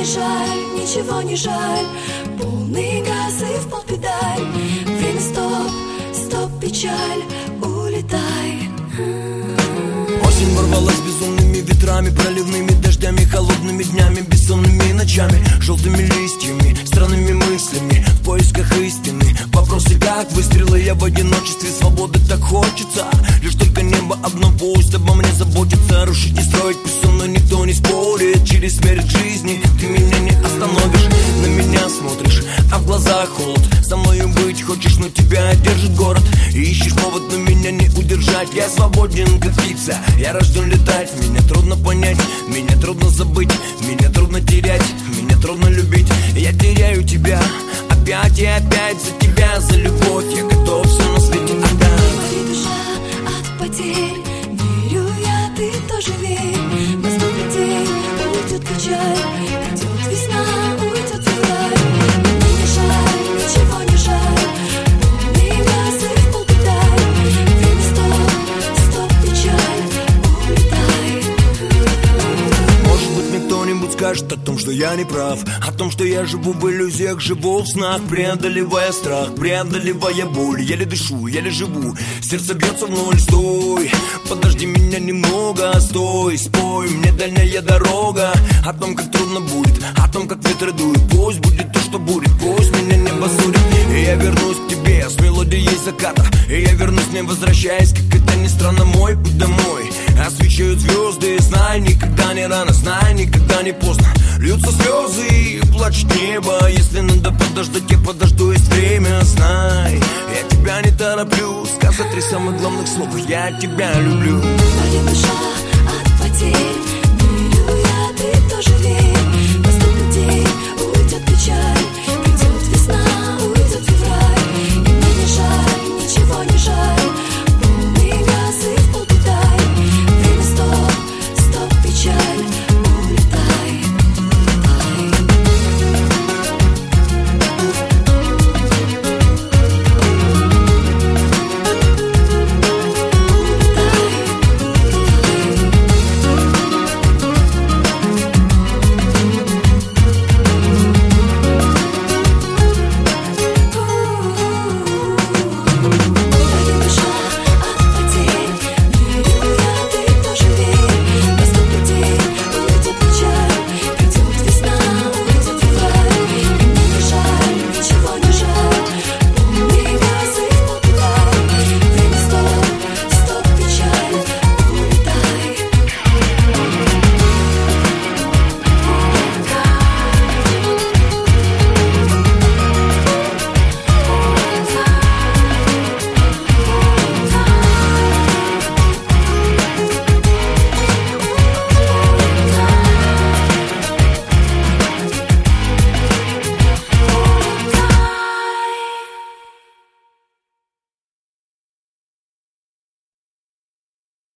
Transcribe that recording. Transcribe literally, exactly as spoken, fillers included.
жаль, ничего не жаль. Полный газ и в пол педаль. Время стоп, стоп, печаль, улетай. Осень ворвалась безумными ветрами, проливными дождями, холодными днями, бессонными ночами, желтыми листьями, странными мыслями, в поисках истины. Вопросы как выстрелы, я в одиночестве, свободы так хочется. Лишь только небо одно пусть обо мне заботится. Рушить не строить, пусть со мной никто не спорит. Через смерть жизни ты меня не остановишь. На меня смотришь, а в глазах холод. Со мною быть хочешь, но тебя держит город. И ищешь повод, но меня не удержать. Я свободен, как птица, я рожден летать. Меня трудно понять, меня трудно забыть, меня трудно терять, меня трудно любить. Я теряю тебя опять и опять. За тебя, за любовь я готов все на свете отдать. Моя душа от потерь, верю я, ты тоже верь. Наступит день, уйдет печаль, придет весна, уйдет февраль. Мне не жаль, ничего не жаль. Полный газ и в пол педаль. Время стоп, стоп, печаль, улетай. Может быть, мне кто-нибудь скажет о том, что я не прав, о том, что я живу в иллюзиях, живу в снах, преодолевая страх, преодолевая боль. Еле дышу, еле живу, сердце бьется в ноль. Стой, подожди меня немного, стой, спой мне дальняя дорога. О том, как трудно будет, о том, как ветры дуют. Пусть будет то, что будет, пусть меня небо судит. И я вернусь к тебе с мелодией заката. И я вернусь, не возвращаясь, как это ни странно, мой путь домой. Освещают звезды, знай, никогда не рано, знай, никогда не поздно. Льются слезы и плачет небо. Если надо подождать, я подожду, есть время, знай. Я тебя не тороплю, сказать три самых главных слова: я тебя люблю. Моя душа от потерь,